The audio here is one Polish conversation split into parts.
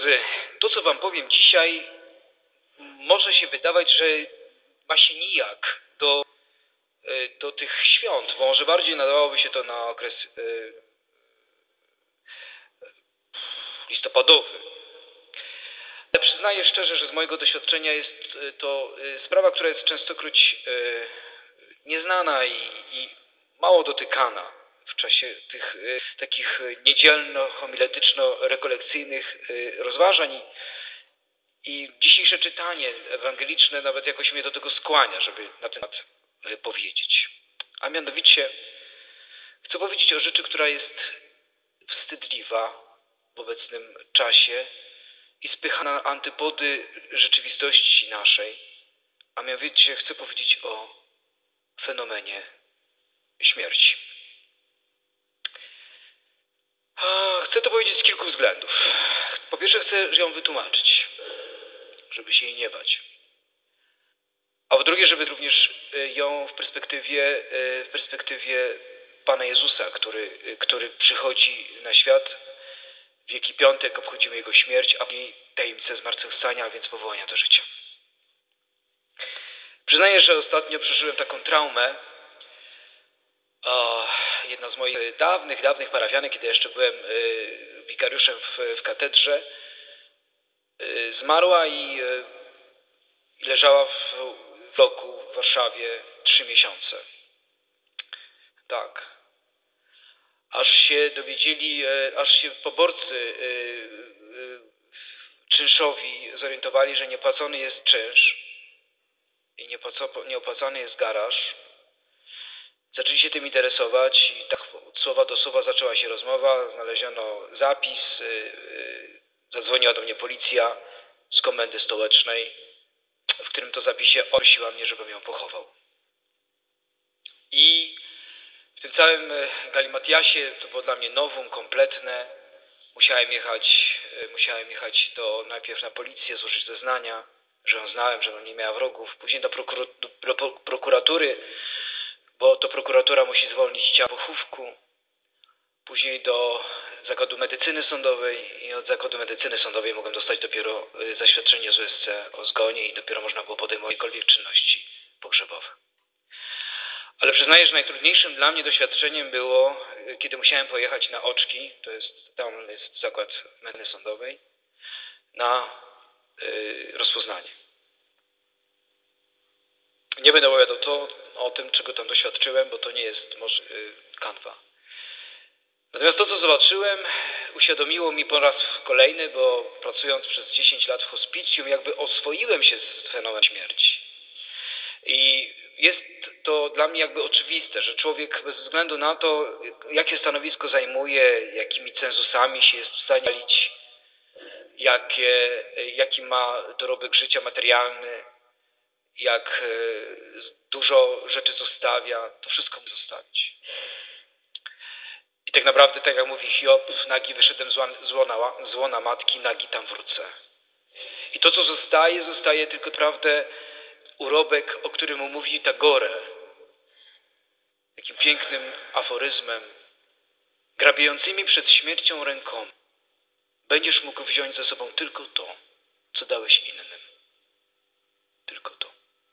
drodzy, to co wam powiem dzisiaj może się wydawać, że ma się nijak do tych świąt, bo może bardziej nadawałoby się to na okres listopadowy. Ale przyznaję szczerze, że z mojego doświadczenia jest to sprawa, która jest częstokroć nieznana i mało dotykana w czasie tych takich niedzielno-homiletyczno-rekolekcyjnych rozważań i dzisiejsze czytanie ewangeliczne nawet jakoś mnie do tego skłania, żeby na ten temat powiedzieć. A mianowicie chcę powiedzieć o rzeczy, która jest wstydliwa w obecnym czasie i spycha na antypody rzeczywistości naszej, a mianowicie chcę powiedzieć o fenomenie śmierci. Chcę to powiedzieć z kilku względów. Po pierwsze chcę ją wytłumaczyć, żeby się jej nie bać. A po drugie, żeby również ją w perspektywie Pana Jezusa, który przychodzi na świat. W Wielki Piątek obchodzimy Jego śmierć, a później tajemnicę zmartwychwstania, a więc powołania do życia. Przyznaję, że ostatnio przeżyłem taką traumę. Jedna z moich dawnych parafianek, kiedy jeszcze byłem wikariuszem w katedrze, zmarła i leżała w bloku w Warszawie 3 miesiące. Tak. Aż się poborcy czynszowi zorientowali, że niepłacony jest czynsz i nieopłacany jest garaż. Zaczęli się tym interesować i tak od słowa do słowa zaczęła się rozmowa, znaleziono zapis, zadzwoniła do mnie policja z komendy stołecznej, w którym to zapisie prosiła mnie, żebym ją pochował. I w tym całym galimatiasie, to było dla mnie novum, kompletne, musiałem jechać najpierw na policję, złożyć zeznania, że ją znałem, że ona nie miała wrogów, później do prokuratury, bo to prokuratura musi zwolnić ciało pochówku, później do Zakładu Medycyny Sądowej i od Zakładu Medycyny Sądowej mogłem dostać dopiero zaświadczenie z USC o zgonie i dopiero można było podejmować jakiekolwiek czynności pogrzebowe. Ale przyznaję, że najtrudniejszym dla mnie doświadczeniem było, kiedy musiałem pojechać na Oczki, tam jest Zakład Medycyny Sądowej, na rozpoznanie. Nie będę opowiadał o tym, czego tam doświadczyłem, bo to nie jest może kanwa. Natomiast to, co zobaczyłem, uświadomiło mi po raz kolejny, bo pracując przez 10 lat w hospicjum, jakby oswoiłem się z fenomenem śmierci. I jest to dla mnie jakby oczywiste, że człowiek bez względu na to, jakie stanowisko zajmuje, jakimi cenzusami się jest w stanie dzielić, jaki ma dorobek życia materialny, jak dużo rzeczy zostawia, to wszystko mu zostawić. I tak naprawdę, tak jak mówi Hiob, nagi wyszedłem z łona matki, nagi tam wrócę. I to, co zostaje tylko naprawdę urobek, o którym mówi Tagore, takim pięknym aforyzmem, grabiejącymi przed śmiercią rękoma będziesz mógł wziąć ze sobą tylko to, co dałeś innym. Tylko to.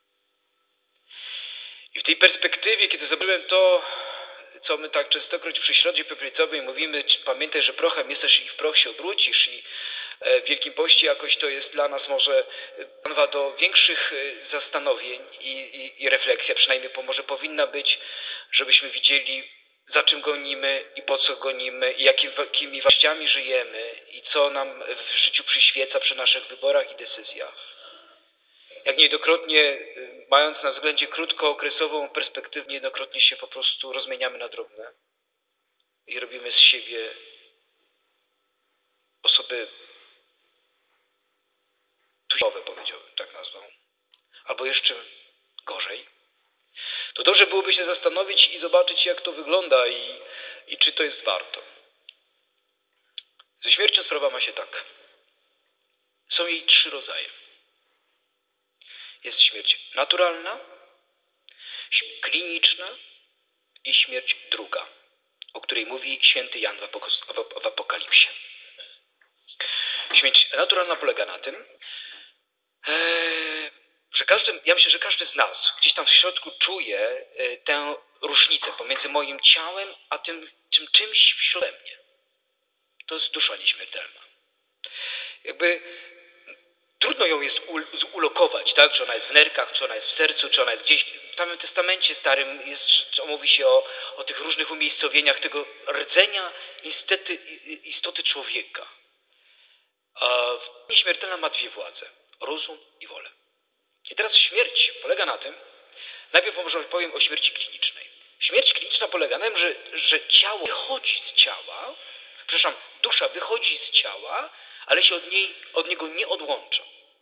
I w tej perspektywie, kiedy zobaczyłem to, co my tak częstokroć przy środzie peprycowej mówimy, pamiętaj, że prochem jesteś i w proch się obrócisz, i w Wielkim Poście jakoś to jest dla nas może kanwa do większych zastanowień i refleksja, przynajmniej może powinna być, żebyśmy widzieli, za czym gonimy i po co gonimy i jakimi wartościami żyjemy i co nam w życiu przyświeca przy naszych wyborach i decyzjach. Jak niejednokrotnie, mając na względzie krótkookresową perspektywę, niejednokrotnie się po prostu rozmieniamy na drobne i robimy z siebie osoby tuźmowe, powiedziałbym, tak nazwał. Albo jeszcze gorzej. To dobrze byłoby się zastanowić i zobaczyć, jak to wygląda i czy to jest warto. Ze śmiercią sprawa ma się tak. Są jej 3 rodzaje. Jest śmierć naturalna, kliniczna i śmierć druga, o której mówi święty Jan w Apokalipsie. Śmierć naturalna polega na tym, że ja myślę, że każdy z nas gdzieś tam w środku czuje tę różnicę pomiędzy moim ciałem, a tym czymś wśród mnie. To jest dusza nieśmiertelna. Jakby trudno ją jest ulokować, tak? Czy ona jest w nerkach, czy ona jest w sercu, czy ona jest gdzieś. W Starym Testamencie Starym mówi się o tych różnych umiejscowieniach tego rdzenia istoty człowieka. A nieśmiertelna ma dwie władze. Rozum i wolę. I teraz śmierć polega na tym, najpierw może powiem o śmierci klinicznej. Śmierć kliniczna polega na tym, że ciało wychodzi z ciała, dusza wychodzi z ciała, ale się od niego nie odłącza.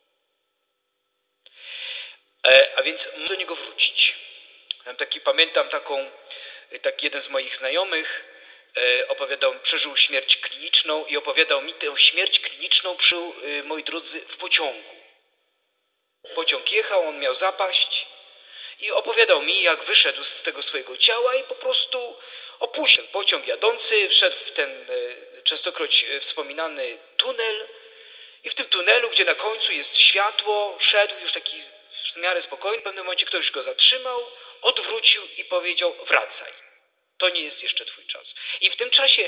A więc może do niego wrócić. Pamiętam taki jeden z moich znajomych przeżył śmierć kliniczną i opowiadał mi tę śmierć kliniczną przeżył, moi drodzy, w pociągu. Pociąg jechał, on miał zapaść i opowiadał mi, jak wyszedł z tego swojego ciała i po prostu opuścił ten pociąg jadący, wszedł w ten częstokroć wspominany tunel i w tym tunelu, gdzie na końcu jest światło, szedł już taki w miarę spokojny, w pewnym momencie ktoś go zatrzymał, odwrócił i powiedział: wracaj, to nie jest jeszcze twój czas. I w tym czasie,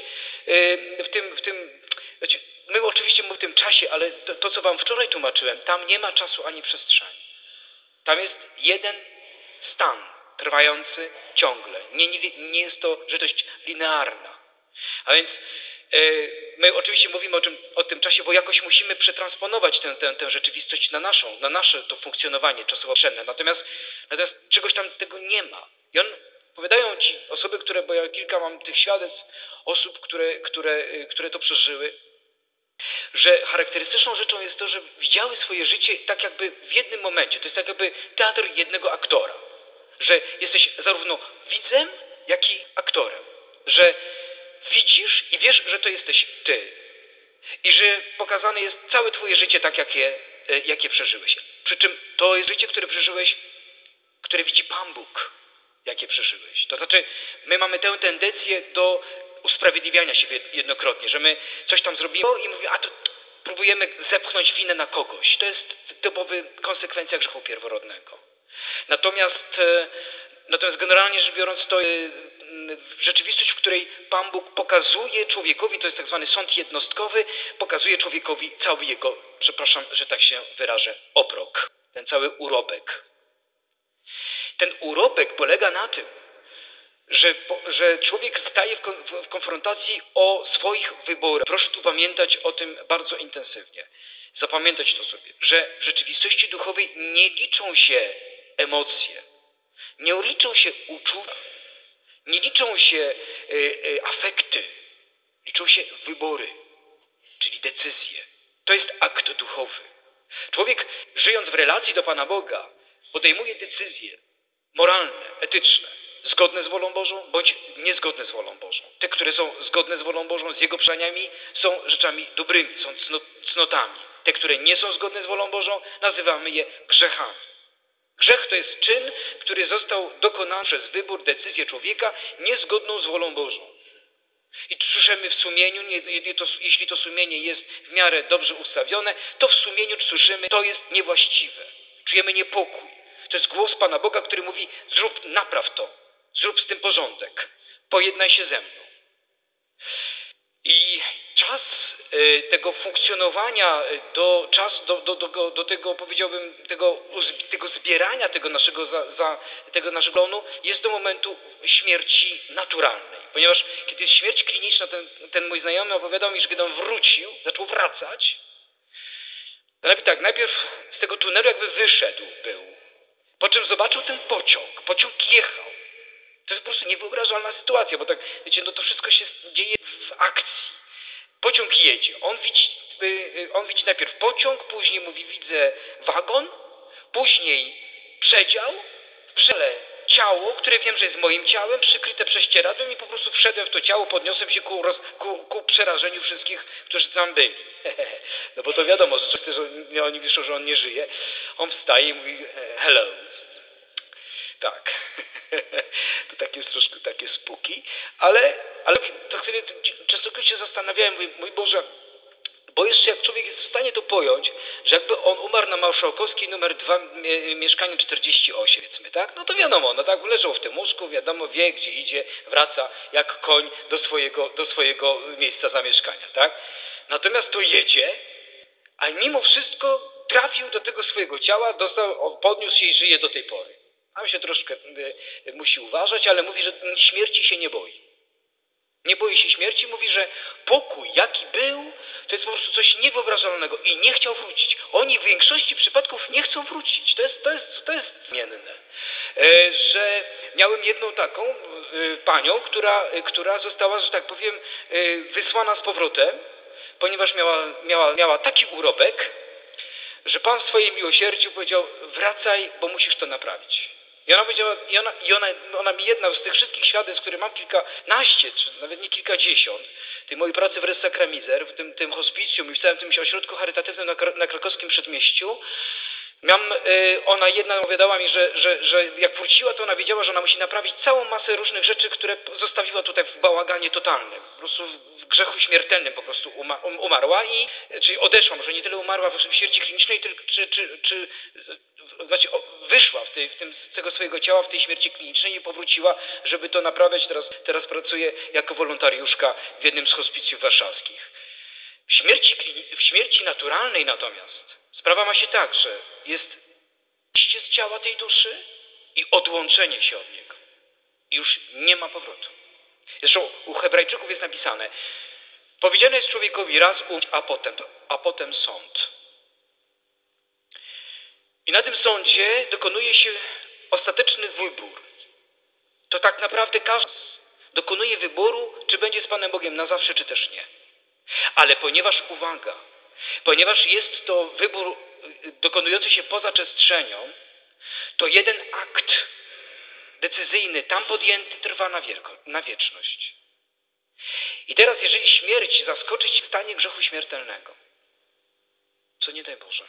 my oczywiście mówimy w tym czasie, ale to co wam wczoraj tłumaczyłem, tam nie ma czasu ani przestrzeni. Tam jest jeden stan trwający ciągle. Nie jest to rzeczywistość linearna. A więc my oczywiście mówimy o tym czasie, bo jakoś musimy przetransponować tę rzeczywistość na nasze to funkcjonowanie czasowo-przestrzenne. Natomiast czegoś tam tego nie ma. I powiadają ci osoby, bo ja kilka mam tych świadectw, osób, które to przeżyły, że charakterystyczną rzeczą jest to, że widziały swoje życie tak jakby w jednym momencie. To jest tak jakby teatr jednego aktora. Że jesteś zarówno widzem, jak i aktorem. Że widzisz i wiesz, że to jesteś ty. I że pokazane jest całe twoje życie tak, jakie przeżyłeś. Przy czym to jest życie, które przeżyłeś, które widzi Pan Bóg, jakie przeżyłeś. To znaczy, my mamy tę tendencję do usprawiedliwiania się jednokrotnie, że my coś tam zrobimy i mówimy, to próbujemy zepchnąć winę na kogoś. To jest typowa konsekwencja grzechu pierworodnego. Natomiast generalnie rzecz biorąc, to rzeczywistość, w której Pan Bóg pokazuje człowiekowi, to jest tak zwany sąd jednostkowy, pokazuje człowiekowi cały jego, przepraszam, że tak się wyrażę, obrok. Ten cały urobek. Ten urobek polega na tym, że człowiek staje w konfrontacji o swoich wyborach. Proszę tu pamiętać o tym bardzo intensywnie. Zapamiętać to sobie, że w rzeczywistości duchowej nie liczą się emocje, nie liczą się uczucia, nie liczą się afekty, liczą się wybory, czyli decyzje. To jest akt duchowy. Człowiek, żyjąc w relacji do Pana Boga, podejmuje decyzje moralne, etyczne, zgodne z wolą Bożą, bądź niezgodne z wolą Bożą. Te, które są zgodne z wolą Bożą, z Jego przykazaniami, są rzeczami dobrymi, są cnotami. Te, które nie są zgodne z wolą Bożą, nazywamy je grzechami. Grzech to jest czyn, który został dokonany przez wybór, decyzję człowieka niezgodną z wolą Bożą. I słyszymy w sumieniu, jeśli to sumienie jest w miarę dobrze ustawione, to w sumieniu słyszymy, to jest niewłaściwe. Czujemy niepokój. To jest głos Pana Boga, który mówi: napraw to, zrób z tym porządek, pojednaj się ze mną. I czas tego funkcjonowania, do tego, powiedziałbym, tego zbierania tego naszego plonu jest do momentu śmierci naturalnej. Ponieważ kiedy jest śmierć kliniczna, ten mój znajomy opowiadał mi, że kiedy on wrócił, zaczął wracać, najpierw z tego tunelu jakby wyszedł był, po czym zobaczył ten pociąg jechał. To jest po prostu niewyobrażalna sytuacja, bo tak, wiecie, to wszystko się dzieje w akcji. Pociąg jedzie, on widzi najpierw pociąg, później mówi: widzę wagon, później przedział, ciało, które wiem, że jest moim ciałem, przykryte prześcieradłem i po prostu wszedłem w to ciało, podniosłem się ku przerażeniu wszystkich, którzy tam byli. No bo to wiadomo, że oni wiszą, że on nie żyje. On wstaje i mówi: hello. Tak. To takie jest troszkę takie spooky, ale to chwilę częstokroć się zastanawiałem, mój Boże, Bo jeszcze jak człowiek jest w stanie to pojąć, że jakby on umarł na Marszałkowskiej numer 2, mieszkanie 48, powiedzmy, tak? No to wiadomo, no tak, leżał w tym łóżku, wiadomo, wie gdzie idzie, wraca jak koń do swojego miejsca zamieszkania, tak? Natomiast to jedzie, a mimo wszystko trafił do tego swojego ciała, podniósł się i żyje do tej pory. Tam się troszkę musi uważać, ale mówi, że śmierci się nie boi. Nie boi się śmierci, mówi, że pokój, jaki był, to jest po prostu coś niewyobrażalnego i nie chciał wrócić. Oni w większości przypadków nie chcą wrócić. To jest zmienne. Że miałem jedną taką panią, która została, że tak powiem, wysłana z powrotem, ponieważ miała taki urobek, że Pan w swoim miłosierdziu powiedział: wracaj, bo musisz to naprawić. I ona powiedziała, ona mi jedna z tych wszystkich świadectw, które mam kilkanaście, czy nawet nie kilkadziesiąt, tej mojej pracy w Res Sacra Miser, w tym hospicjum i w całym tym ośrodku charytatywnym na krakowskim przedmieściu, ona jedna opowiadała mi, że jak wróciła, to ona wiedziała, że ona musi naprawić całą masę różnych rzeczy, które zostawiła tutaj w bałaganie totalnym. Po prostu w grzechu śmiertelnym po prostu umarła czyli odeszła, może nie tyle umarła w śmierci klinicznej, znaczy wyszła z tego swojego ciała w tej śmierci klinicznej i powróciła, żeby to naprawiać. Teraz pracuje jako wolontariuszka w jednym z hospicjów warszawskich. W śmierci naturalnej natomiast sprawa ma się tak, że jest wyjście z ciała tej duszy i odłączenie się od niego. I już nie ma powrotu. Zresztą u Hebrajczyków jest napisane: powiedziane jest człowiekowi raz umrzeć, a potem sąd. I na tym sądzie dokonuje się ostateczny wybór. To tak naprawdę każdy dokonuje wyboru, czy będzie z Panem Bogiem na zawsze, czy też nie. Ale ponieważ jest to wybór dokonujący się poza przestrzenią, to jeden akt decyzyjny tam podjęty trwa na wieczność. I teraz, jeżeli śmierć zaskoczy Cię w stanie grzechu śmiertelnego, co nie daj Boże,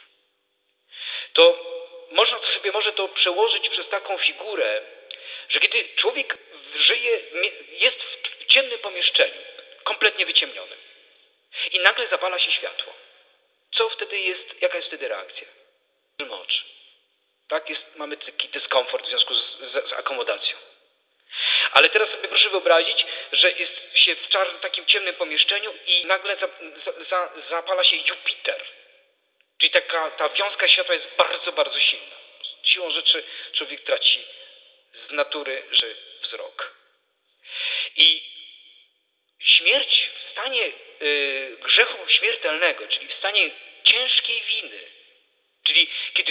to można sobie może to przełożyć przez taką figurę, że kiedy człowiek żyje, jest w ciemnym pomieszczeniu, kompletnie wyciemnionym, i nagle zapala się światło. Co wtedy jest, jaka jest wtedy reakcja? Oczy. Tak, mamy taki dyskomfort w związku z akomodacją. Ale teraz sobie proszę wyobrazić, że jest się w takim ciemnym pomieszczeniu i nagle zapala się Jupiter. Czyli ta wiązka światła jest bardzo, bardzo silna. Siłą rzeczy człowiek traci z natury wzrok. I śmierć w stanie grzechu śmiertelnego, czyli w stanie ciężkiej winy, czyli kiedy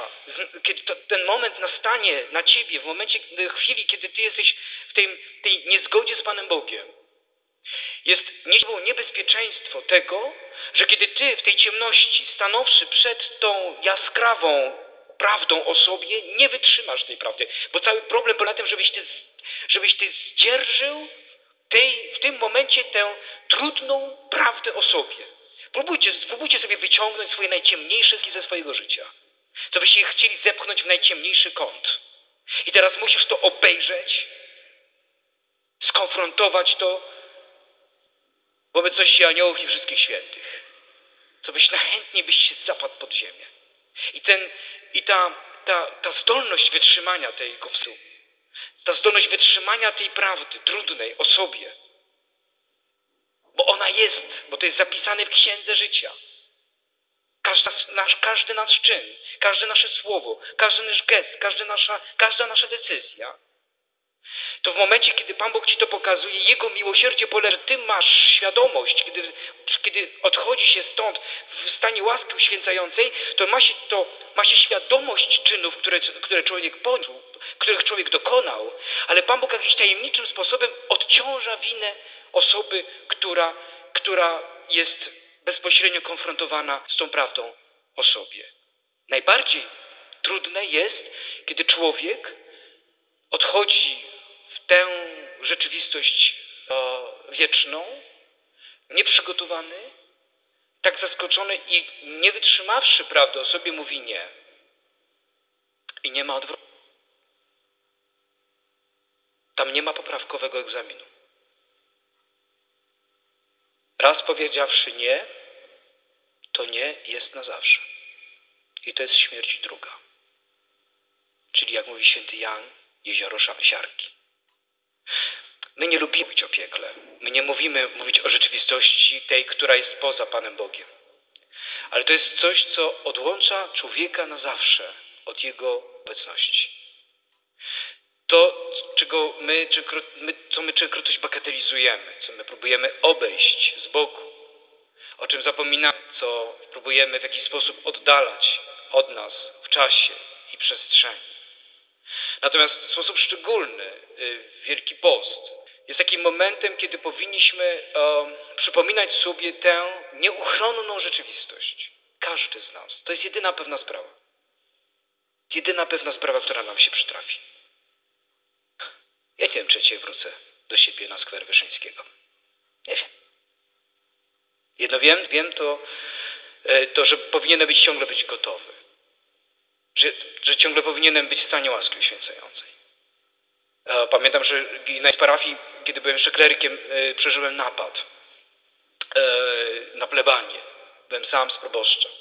ten moment nastanie na Ciebie, w chwili, kiedy Ty jesteś w tej niezgodzie z Panem Bogiem, jest niebezpieczeństwo tego, że kiedy Ty w tej ciemności, stanąwszy przed tą jaskrawą prawdą o sobie, nie wytrzymasz tej prawdy. Bo cały problem polega na tym, żebyś Ty zdzierżył w tym momencie tę trudną prawdę o sobie. Spróbujcie sobie wyciągnąć swoje najciemniejsze ze swojego życia. Co byście chcieli zepchnąć w najciemniejszy kąt. I teraz musisz to obejrzeć, skonfrontować to wobec ości aniołów i wszystkich świętych. Co byś najchętniej się zapadł pod ziemię. I ta zdolność wytrzymania tej kopsu, ta zdolność wytrzymania tej prawdy trudnej o sobie, bo to jest zapisane w Księdze Życia. Każdy nasz czyn, każde nasze słowo, każdy nasz gest, każda nasza decyzja, to w momencie, kiedy Pan Bóg Ci to pokazuje, Jego miłosierdzie polega, że Ty masz świadomość, kiedy odchodzi się stąd w stanie łaski uświęcającej, to ma się świadomość czynów, które człowiek poniósł, których człowiek dokonał, ale Pan Bóg jakimś tajemniczym sposobem odciąża winę osoby, która jest bezpośrednio konfrontowana z tą prawdą o sobie. Najbardziej trudne jest, kiedy człowiek odchodzi w tę rzeczywistość wieczną, nieprzygotowany, tak zaskoczony i nie wytrzymawszy prawdy o sobie mówi nie. I nie ma odwrotu. Tam nie ma poprawkowego egzaminu. Raz powiedziawszy nie, to nie jest na zawsze. I to jest śmierć druga. Czyli jak mówi święty Jan, jezioro siarki. My nie lubimy mówić o piekle. My nie mówić o rzeczywistości tej, która jest poza Panem Bogiem. Ale to jest coś, co odłącza człowieka na zawsze od Jego obecności. To, co my częstokroć bagatelizujemy, co my próbujemy obejść z boku, o czym zapominamy, co próbujemy w jakiś sposób oddalać od nas w czasie i przestrzeni. Natomiast w sposób szczególny Wielki Post jest takim momentem, kiedy powinniśmy przypominać sobie tę nieuchronną rzeczywistość. Każdy z nas. To jest jedyna pewna sprawa. Jedyna pewna sprawa, która nam się przytrafi. Ja nie wiem, czy dzisiaj wrócę do siebie na skwer Wyszyńskiego. Nie wiem. Jedno wiem to, że powinienem ciągle być gotowy. Że ciągle powinienem być w stanie łaski uświęcającej. Pamiętam, że na parafii, kiedy byłem jeszcze klerykiem, przeżyłem napad na plebanię. Byłem sam z proboszczem.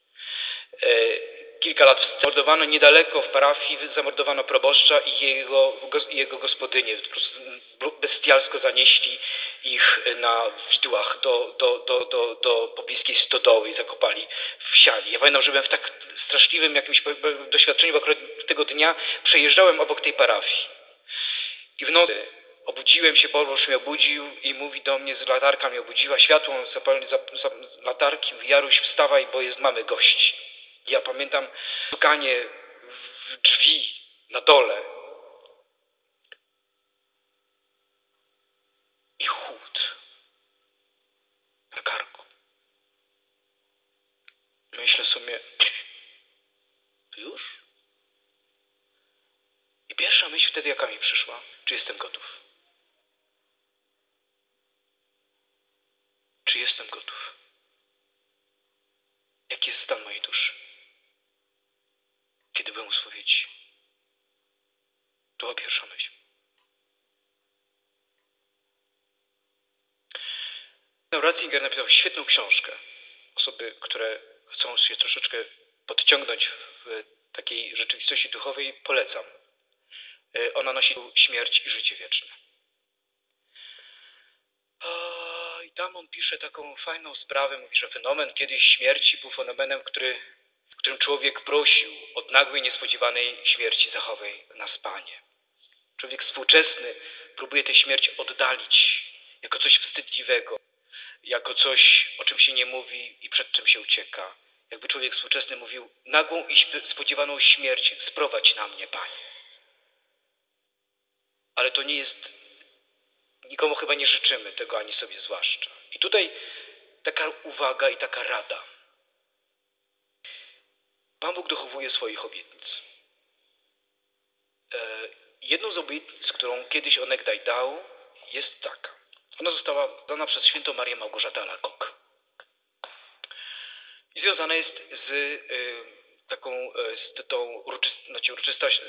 Kilka lat zamordowano niedaleko w parafii, zamordowano proboszcza i jego gospodynię. Po prostu bestialsko zanieśli ich na widłach do pobliskiej stodoły i zakopali w siali. Ja pamiętam, że byłem w tak straszliwym jakimś doświadczeniu, bo akurat tego dnia przejeżdżałem obok tej parafii. I w nocy obudziłem się, proboszcz mnie obudził i mówi do mnie, z latarka mnie obudziła, światło zapalone z latarki, mówi: Jaruś, wstawaj, bo mamy gości. Ja pamiętam stukanie w drzwi na dole i chłód na karku. Myślę sobie, to już? I pierwsza myśl wtedy, jaka mi przyszła, czy jestem gotów? Czy jestem gotów? Jaki jest stan mojej duszy? Kiedy byłem u spowiedzi? To była pierwsza myśl. Ratzinger napisał świetną książkę. Osoby, które chcą się troszeczkę podciągnąć w takiej rzeczywistości duchowej, polecam. Ona nosi śmierć i życie wieczne. I tam on pisze taką fajną sprawę, mówi, że fenomen kiedyś śmierci był fenomenem, w którym człowiek prosił od nagłej, niespodziewanej śmierci zachowej nas, Panie. Człowiek współczesny próbuje tę śmierć oddalić jako coś wstydliwego, jako coś, o czym się nie mówi i przed czym się ucieka. Jakby człowiek współczesny mówił: nagłą i spodziewaną śmierć sprowadź na mnie, Panie. Ale to nie jest, nikomu chyba nie życzymy tego, ani sobie zwłaszcza. I tutaj taka uwaga i taka rada. Pan Bóg dochowuje swoich obietnic. Jedną z obietnic, którą kiedyś onegdaj dał, jest taka. Ona została dana przez świętą Marię Małgorzatę Alacoque. I związana jest z uroczystością,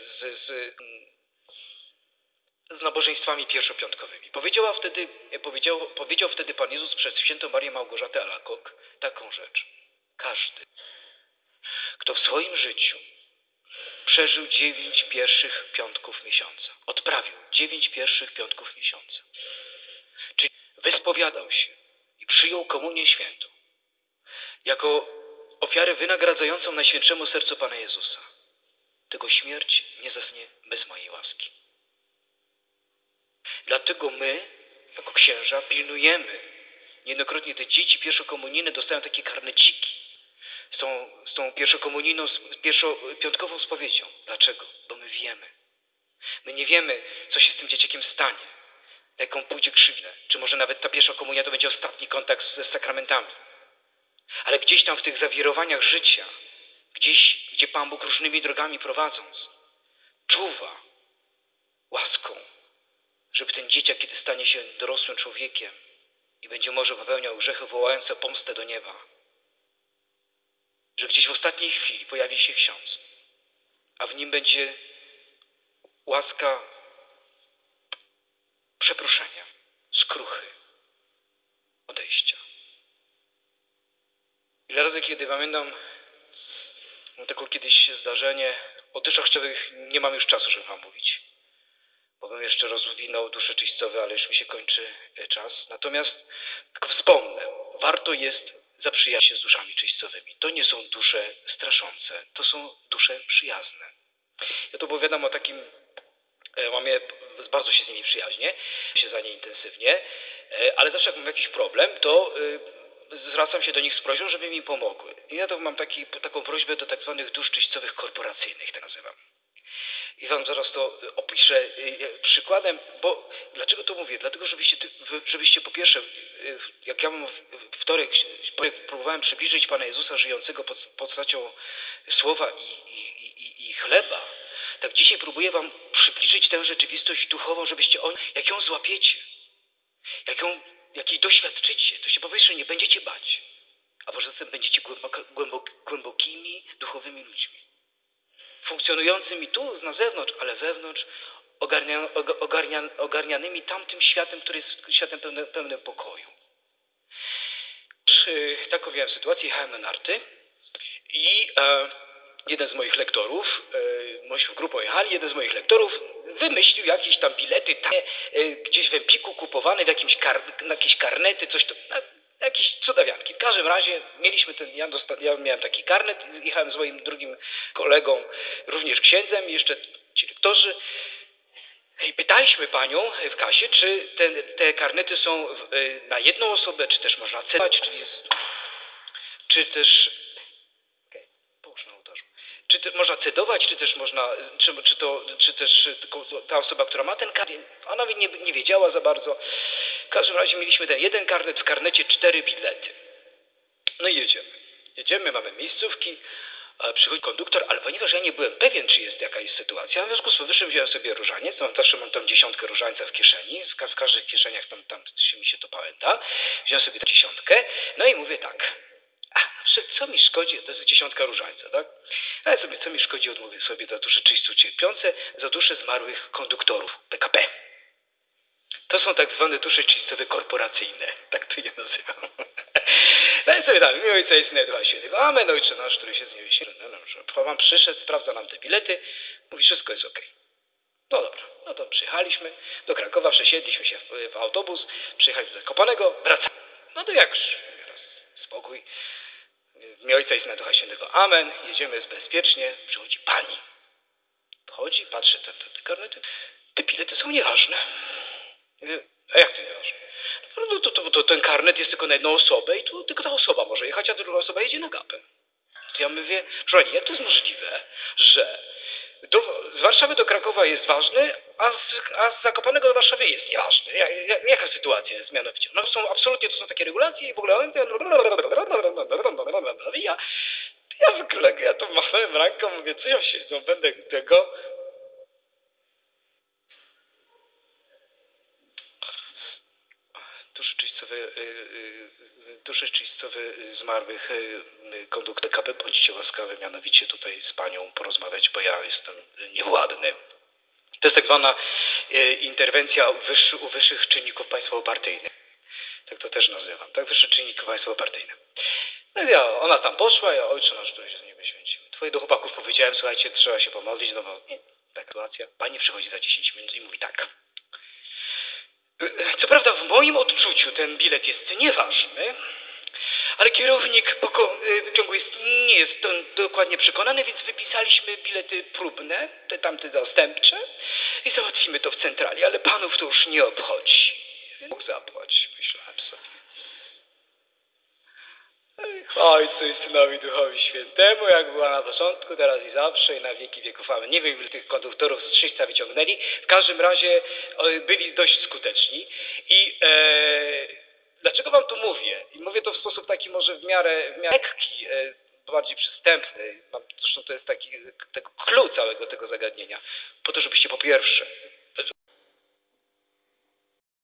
z nabożeństwami pierwszopiątkowymi. Powiedział wtedy Pan Jezus przez świętą Marię Małgorzatę Alacoque taką rzecz. Każdy, kto w swoim życiu przeżył 9 pierwszych piątków miesiąca, odprawił 9 pierwszych piątków miesiąca, czyli wyspowiadał się i przyjął komunię świętą jako ofiarę wynagradzającą Najświętszemu Sercu Pana Jezusa, tego śmierć nie zasnie bez mojej łaski. Dlatego my, jako księża, pilnujemy. Niejednokrotnie te dzieci pierwszokomunijne dostają takie karneciki z tą pierwszokomunijną, z pierwszopiątkową spowiedzią. Dlaczego? Bo my wiemy. My nie wiemy, co się z tym dzieciakiem stanie, na jaką pójdzie krzywdę. Czy może nawet ta pierwsza komunia to będzie ostatni kontakt ze sakramentami. Ale gdzieś tam w tych zawirowaniach życia, gdzieś, gdzie Pan Bóg różnymi drogami prowadząc, czuwa łaską, żeby ten dzieciak, kiedy stanie się dorosłym człowiekiem i będzie może popełniał grzechy wołające o pomstę do nieba, że gdzieś w ostatniej chwili pojawi się ksiądz, a w nim będzie łaska przeproszenia, skruchy, odejścia. Ile razy, kiedy pamiętam, mam takie kiedyś zdarzenie, o duszach czystowych nie mam już czasu, żeby wam mówić, bo bym jeszcze rozwinął dusze czystowe, ale już mi się kończy czas. Natomiast tylko wspomnę, warto jest zaprzyjaźnić się z duszami czystowymi. To nie są dusze straszące, to są dusze przyjazne. Ja tu opowiadam o takim, bardzo się z nimi przyjaźnię, się za nie intensywnie, ale zawsze jak mam jakiś problem, to zwracam się do nich z prośbą, żeby mi pomogły. I ja to mam taką prośbę do tak zwanych dusz czystowych korporacyjnych, to nazywam. I wam zaraz to opiszę przykładem, bo dlaczego to mówię? Dlatego, żebyście po pierwsze, jak ja w wtorek próbowałem przybliżyć Pana Jezusa żyjącego postacią słowa i chleba, tak dzisiaj próbuję wam przybliżyć tę rzeczywistość duchową, żebyście jak ją złapiecie, jak jej doświadczycie, to się po pierwsze nie będziecie bać, a poza tym będziecie głębokimi, duchowymi ludźmi. Funkcjonującymi tu na zewnątrz, ale wewnątrz ogarnianymi tamtym światem, który jest światem pełnym pokoju. Taką miałem sytuację, jechałem na narty i jeden z moich lektorów, myśmy grupą jechali, jeden z moich lektorów wymyślił jakieś tam bilety gdzieś w Empiku kupowane, jakieś karnety, coś to, jakieś cudawianki. W każdym razie mieliśmy ja miałem taki karnet, jechałem z moim drugim kolegą, również księdzem i jeszcze ci lektorzy. I pytaliśmy panią w kasie, czy te karnety są na jedną osobę, czy też można cedować, czy też połóż na ołtarzu. Można cedować, czy też można, czy też ta osoba, która ma ten karnet, ona nie wiedziała za bardzo. W każdym razie mieliśmy ten jeden karnet, w karnecie 4 bilety. No i jedziemy, mamy miejscówki, przychodzi konduktor, ale ponieważ ja nie byłem pewien, czy jest jakaś sytuacja, w związku z powyższym wziąłem sobie różaniec, zawsze mam tam 10 różańca w kieszeni, w każdych kieszeniach tam mi się to pamięta, wziąłem sobie 10, no i mówię tak, co mi szkodzi, to jest 10 różańca, tak? Ale co mi szkodzi, odmówię sobie za dusze czysto cierpiące, za dusze zmarłych konduktorów PKP. To są tak zwane dusze czystowe korporacyjne, tak to je nazywam. No i sobie tam, Ojca i Syna i Ducha Świętego, amen, Ojcze nasz, który się z niebie święty. Pan przyszedł, sprawdza nam te bilety, mówi, wszystko jest okej. No dobra, no to przyjechaliśmy do Krakowa, przesiedliśmy się w autobus, przyjechaliśmy do Zakopanego, wracamy. No to jak już, spokój, w imię Ojca i Syna i Ducha Świętego, amen, jedziemy, jest bezpiecznie, przychodzi pani. Wchodzi, patrzy te karnety, te bilety są nieważne. A jak to nieważne? No to ten karnet jest tylko na jedną osobę i tu tylko ta osoba może jechać, a druga osoba jedzie na gapę. To ja mówię, proszę pani, jak to jest możliwe, że z Warszawy do Krakowa jest ważny, a z Zakopanego do Warszawy jest nieważny? Jaka sytuacja jest mianowicie? No absolutnie to są takie regulacje i w ogóle ja to machałem ręką, mówię, co ja się będę tego... Dusze czystowe zmarłych konduktorów PKP, bądźcie łaskawy mianowicie tutaj z panią porozmawiać, bo ja jestem niewładny. To jest tak zwana interwencja u wyższych czynników państwowo-partyjnych. Tak to też nazywam, tak? Wyższe czynniki państwowo-partyjne. No i ona tam poszła, ja Ojcze nasz, który się z niebie święci. Twoje do chłopaków powiedziałem, słuchajcie, trzeba się pomodlić, no bo taka sytuacja. Pani przychodzi za 10 minut i mówi tak. Co prawda w moim odczuciu ten bilet jest nieważny, ale kierownik pociągu nie jest dokładnie przekonany, więc wypisaliśmy bilety próbne, te tamte zastępcze i załatwimy to w centrali, ale panów to już nie obchodzi. Mógł zapłać, myślałem sobie. Ojcu i Synowi Duchowi Świętemu, jak była na początku, teraz i zawsze, i na wieki wieków. Amen. Nie wiem, ile tych konduktorów z Trzyśca wyciągnęli. W każdym razie byli dość skuteczni. I dlaczego wam to mówię? I mówię to w sposób taki może w miarę lekki, bardziej przystępny. Zresztą to jest taki clue całego tego zagadnienia. Po to, żebyście po pierwsze